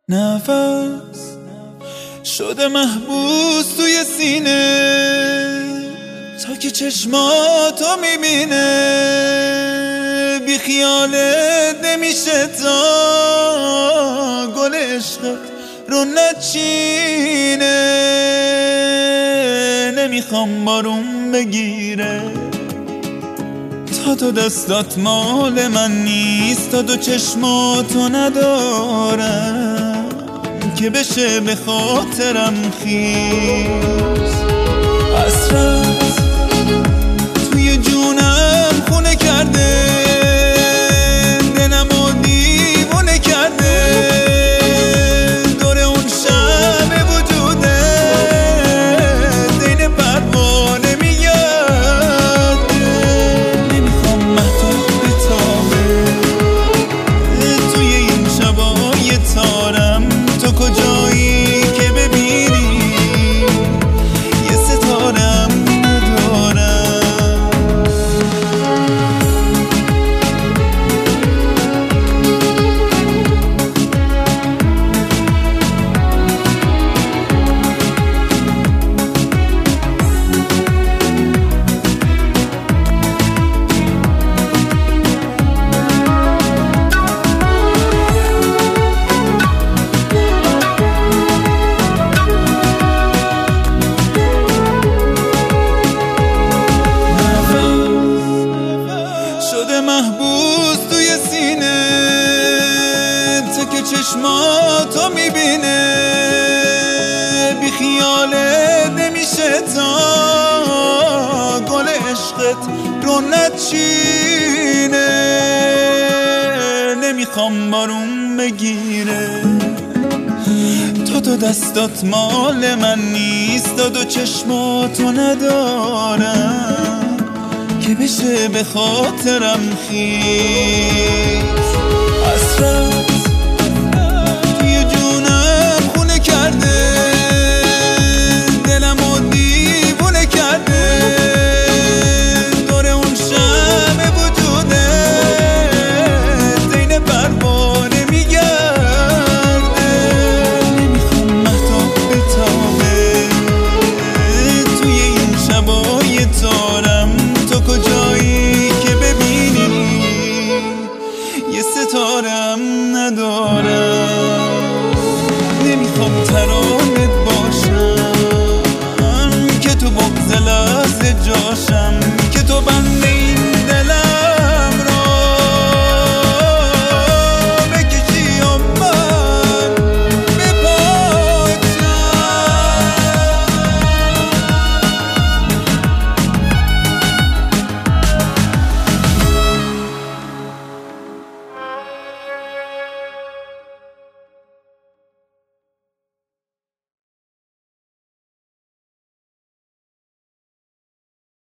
نفس شده محبوس توی سینه تا که چشماتو میبینه، بی خیالت نمیشه تا گل عشقت رو نچینه. نمیخوام بارون بگیره تا تو دستات مال من نیست، تا دو چشماتو ندارم که بشه به خاطرم خیز. حسرت توی جونم خونه کرده، دلمو دیوونه کرده، دور اون شب وجوده دین پروانه میگرده. نمیخوام محتاب بتابه توی این شبای تارم، تو کجایی که ببینی یه ستارم ندارم. شده محبوس توی سینه تا که چشماتو میبینه، بی خیالت نمیشه تا گل عشقت رو نچینه. نمیخوام بارون بگیره تا تو دستات مال من نیست، تا دو چشماتو ندارم که بشه به خاطرم خیز. حسرت